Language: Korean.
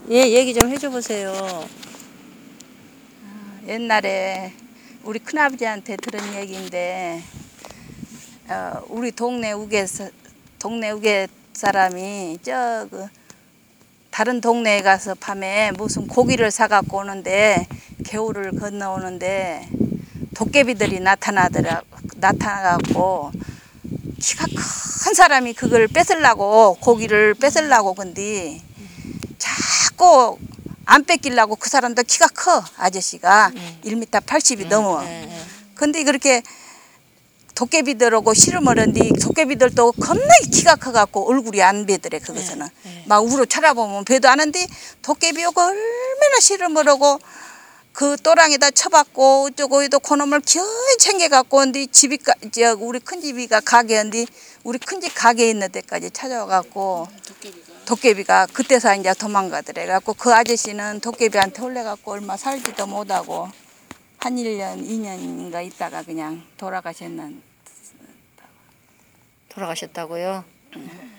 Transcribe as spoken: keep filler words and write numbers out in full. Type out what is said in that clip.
예, 얘기 좀 해줘 보세요. 옛날에 우리 큰아버지한테 들은 얘기인데 어, 우리 동네 우개 동네 우개 사람이 저 그 다른 동네에 가서 밤에 무슨 고기를 사갖고 오는데 겨울을 건너오는데 도깨비들이 나타나더라 나타나갖고 키가 큰 사람이 그걸 뺏으려고 고기를 뺏으려고 근데 자꾸 안 뺏기려고 그 사람도 키가 커 아저씨가 음. 일 미터 팔십이 음, 넘어. 예, 예. 근데 그렇게 도깨비들하고 씨름을 하는데 도깨비들도 겁나게 키가 커갖고 얼굴이 안 배더래 그것은. 예, 예. 막 우로 쳐다보면 배도 안 하는데 도깨비하고 얼마나 씨름을 하고 그 또랑에다 쳐박고 어쩌고 해도 그놈을 기어이 챙겨갖고 온디 집이 가- 저 우리 큰집이가 가게인데 우리 큰집 가게에 있는 데까지 찾아와갖고 도깨비가 그때서 이제 도망가더래. 갖고 그 아저씨는 도깨비한테 홀려갖고 얼마 살지도 못하고 한 일 년, 이 년인가 있다가 그냥 돌아가셨는. 돌아가셨다고요?